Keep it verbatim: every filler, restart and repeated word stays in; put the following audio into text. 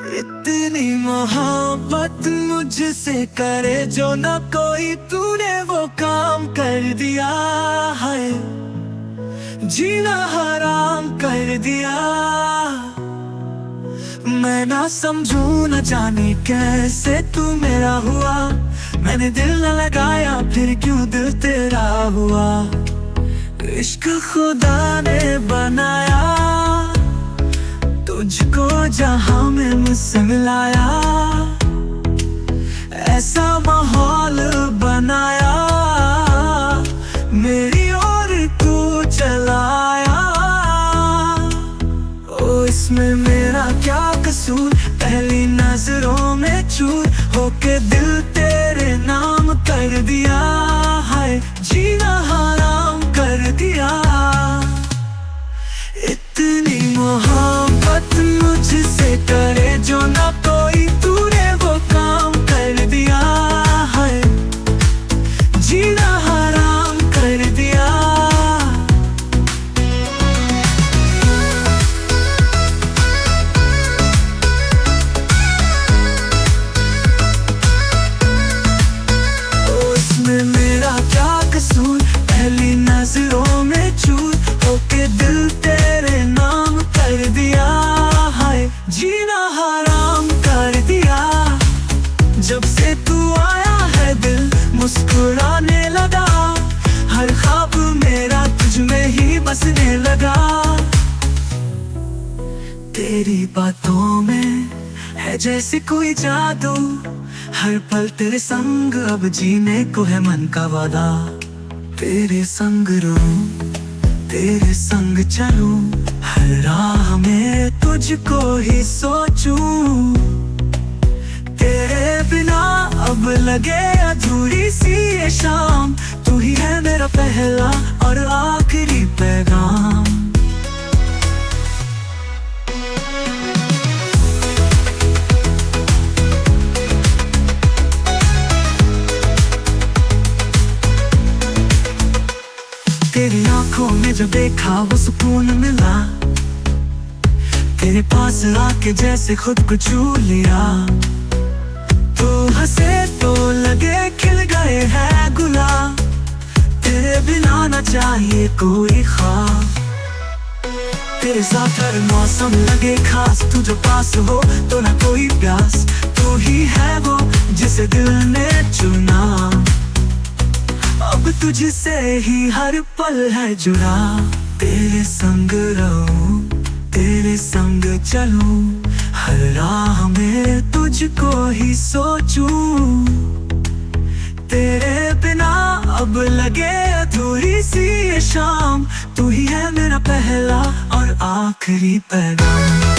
इतनी मोहब्बत मुझसे करे जो न कोई, तूने वो काम कर दिया है, जीना हराम कर दिया। मैं ना समझू न जाने कैसे तू मेरा हुआ, मैंने दिल न लगाया फिर क्यों दिल तेरा हुआ। इश्क खुदा ने बनाया, तुझको जहां में मुझसे मिलाया, ऐसा माहौल बनाया, मेरी ओर तू चलाया। ओ इसमें मेरा क्या कसूर, पहली नजरों में चूर होके दिल तेरे नाम कर दिया है, जीना हराम कर दिया। इतनी मोहब्बत मुझसे करे जो ना कोई, तूने वो काम कर दिया है, जीना हराम कर दिया। ओ इसमें मेरा क्या कसूर, पहली नजरों में चूर होके दिल तेरे नाम कर दिया है, जीना हराम कर दिया। जब से तू आया है दिल मुस्कुराने लगा, हर ख्वाब मेरा तुझ में ही बसने लगा। तेरी बातों में है जैसे कोई जादू, हर पल तेरे संग अब जीने को है मन का वादा। तेरे संग रहूं, तेरे संग चलूं, हर राह में तुझको ही सोचूं। तेरे बिना अब लगे अधूरी सी ये शाम, तू ही है मेरा पहला और आखिरी पैगाम। तेरी आंखों में जब देखा वो सुकून मिला, तेरे पास आके जैसे खुद को छू लिया। तू हंसे तो लगे खिल गए हैं गुलाब, तेरे बिना न चाहिए कोई ख्वाब। तेरे साथ हर मौसम लगे खास, तू जो पास हो तो ना कोई प्यास। तू ही है वो जिसे दिल ने चुना, अब तुझसे ही हर पल है जुड़ा। तेरे संग रहूं, तेरे संग चलूं, हर राह में तुझको ही सोचूं। तेरे बिना अब लगे अधूरी सी ये शाम, तू ही है मेरा पहला और आखिरी पैगाम।